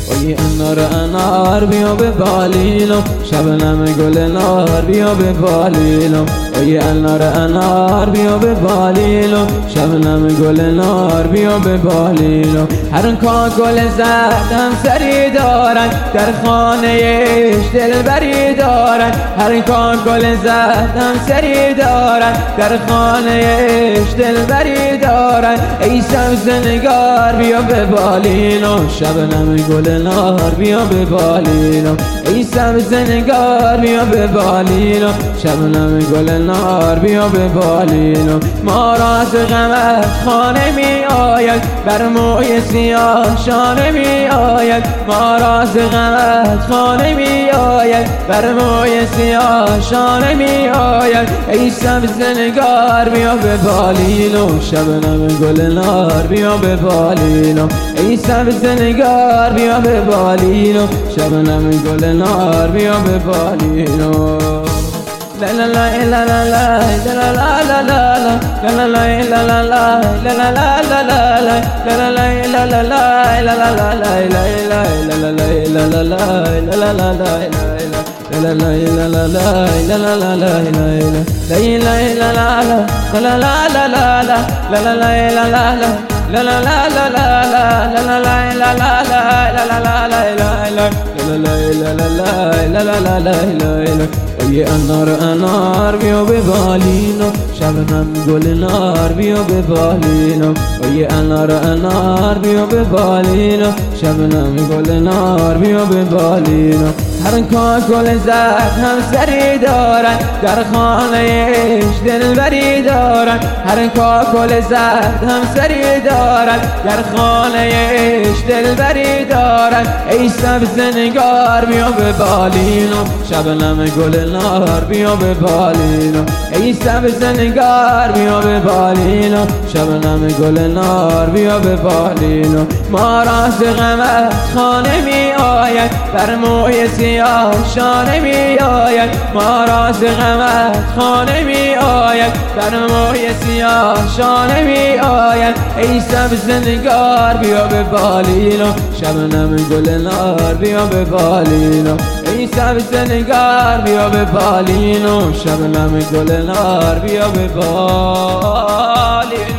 وی انار بیا به بالینم، شبنم گل نار بیا به بالینم. وی انار بیا به بالینم، شبنم گل نار بیا به بالینم. هر کا گل زردم سری دارن، در خانهش دلبری دارن. هر کا گل زردم سری دارن، در خانهش دلبری دارن. ای سبز نگار بیا به بالینم، شبنم گل نار بیا به بالینم. ای سبز نگار بیا به بالینم، شبنم گل نار بیا به بالینم. ما را از غمت خانه می آید، بر موی سیاه شانه می آید. ما را از غمت خانه می آید، بر موی سیاه شانه می آید. ای سبز نگار بیا به بالینم، شبنم گل نار بیا به بالینم. ای سبز نگار بیا به بالینم، شبنم گل نار بیا به بالینم. لا لا لا لا لا لا لا لا لا لا لا لا لا وی انار بیا به بالینم، شبنم گل نار بیا به بالینم. وی انار بیا به بالینم، شبنم گل نار بیا به بالینم. هر کا گل زرد هم سری دارن، در خانهش دلبری دارن. هر کا گل زرد هم سری دارن، در خانهش دلبری دارن. ای سبز نگار بیا به بالینم، شبنم گل نار بیا به بالینم. ای سبز نگار بیا به بالینم، شبنم گل نار بیا به بالینم. ما را از غمت خانه می آید، بر موی سیاه شانه می آید. ما را از غمت خانه می آید، بر موی سیاه شانه می آید. ای سبز نگار بیا به بالینم، شبنم گل نار بیا به بالینم. ای سبز نگار بیا به بالینم، شبنم گل نار بیا به بالینم.